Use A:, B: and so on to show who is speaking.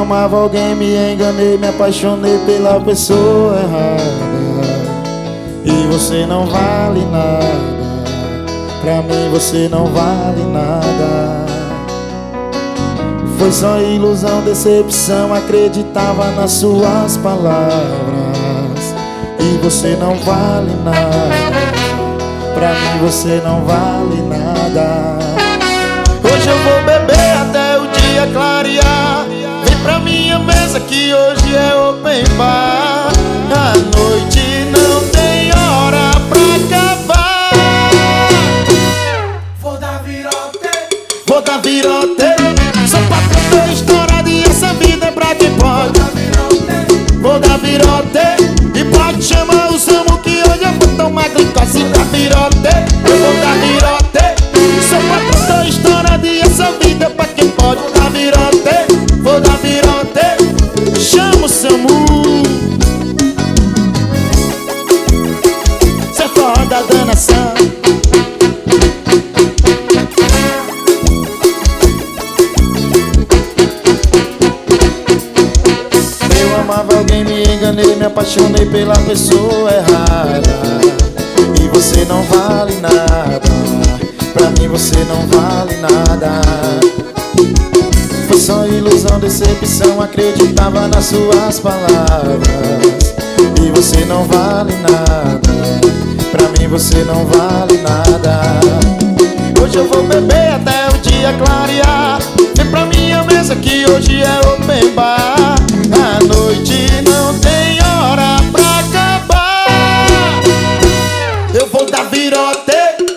A: amava alguém, me enganei, me apaixonei pela pessoa errada. E você não vale nada, pra mim você não vale nada. Foi só ilusão, decepção, acreditava nas suas palavras. E você não vale nada, pra mim você não vale nada. Hoje eu vou beber até o dia clarear. Vem pra minha mesa que hoje é open bar. A noite não tem hora pra acabar.
B: Vou dar virote,
A: vou dar virote. Sou patrão estourado e essa vida é pra quem pode. Vou dar virote. E pode chamar os amos que hoje eu vou tomar glicose. Dar virote, eu vou dar virote. Sou patrão estourado e essa vida é pra quem pode. Vou dar virote, vou dar virote. Chama o SAMU. Cê é forró da danação. Amava alguém, me enganei, me apaixonei pela pessoa errada. E você não vale nada, pra mim você não vale nada. Foi só ilusão, decepção, acreditava nas suas palavras. E você não vale nada, pra mim você não vale nada. Hoje eu vou beber até o dia clarear. Vem pra minha mesa que hoje é open bar. A noite não tem hora pra acabar. Eu vou dar virote.